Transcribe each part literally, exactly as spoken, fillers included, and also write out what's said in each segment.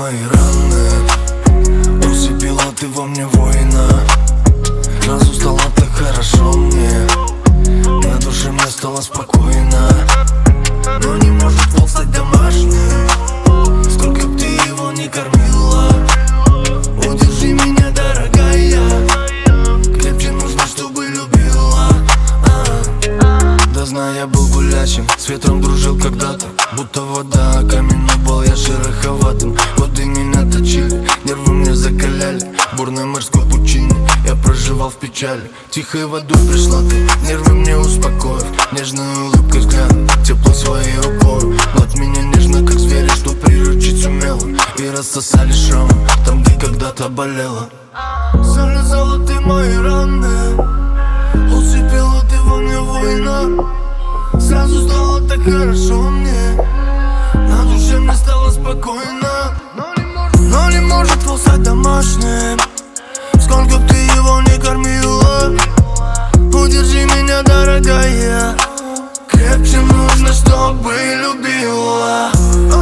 мои раны, усыпила ты во мне воина. Сразу стало так хорошо мне, на душе мне стало спокойно. Но не может волк стать домашним, сколько б ты его не кормила. Удержи меня, дорогая, крепче нужно, чтобы любила. а. Да знаю, я был гулячим, с ветром дружил когда-то, будто вода, камень, но был я шероховатым. Годы меня точили, нервы мне закаляли, в бурной морской пучине я проживал в печали. Тихой водой пришла ты, нервы мне успокоив, нежной улыбкой взглядом, тепло своей рукой. Гладь меня нежно, как зверя, что приручить сумела, и рассосали шрамы там, где когда-то болела. Залезала ты мои раны, усыпила ты во мне воина. Сразу стало так хорошо мне, на душе мне стало спокойно. Но не может волк стать домашним, сколько б ты его не кормила. Удержи меня, дорогая, крепче нужно, чтобы любила.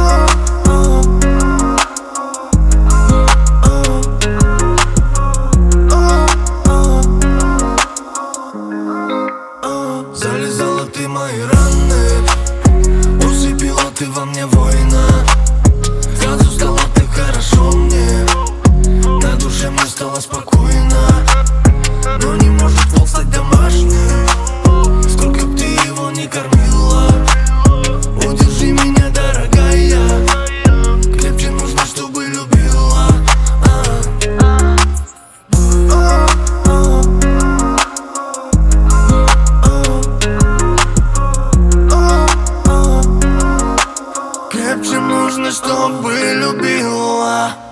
Залезала ты мои раны, усыпила ты во мне воина. Сразу стало так хорошо мне, на душе мне стало спокойно. Но не может волк стать домашним, сколько б ты его не кормила. Удержи меня, дорогая, крепче нужно, чтобы любила. Крепче нужно, чтобы любила.